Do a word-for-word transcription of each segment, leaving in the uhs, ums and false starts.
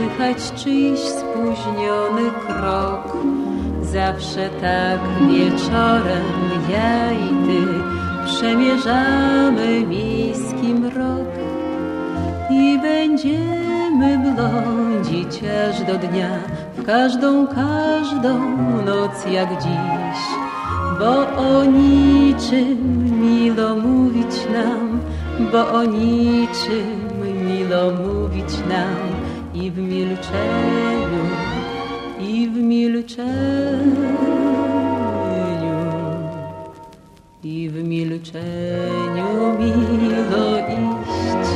słychać czyjś spóźniony krok. Zawsze tak wieczorem ja i ty przemierzamy miejski mrok i będziemy błądzić aż do dnia, w każdą, każdą noc jak dziś. Bo o niczym milo mówić nam, bo o niczym milo mówić nam i w milczeniu, i w milczeniu, i w milczeniu milo iść.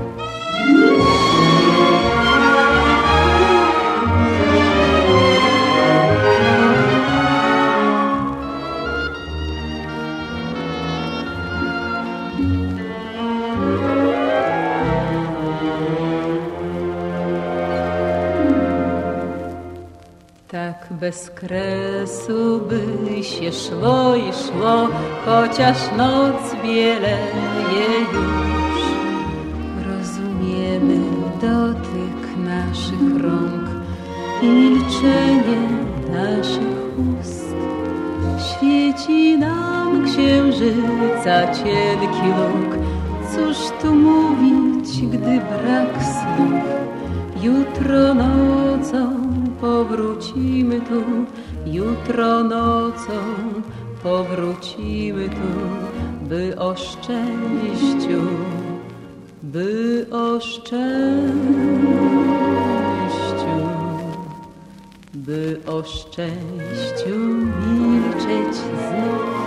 Tak bez kresu by się szło i szło, chociaż noc bieleje już. Rozumiemy dotyk naszych rąk i milczenie naszych ust. Świeci nam księżyca cienki luk. Cóż tu mówić, gdy brak słów? Jutro nocą powrócimy tu, jutro nocą powrócimy tu, by o szczęściu, by o szczęściu, by o szczęściu milczeć znów.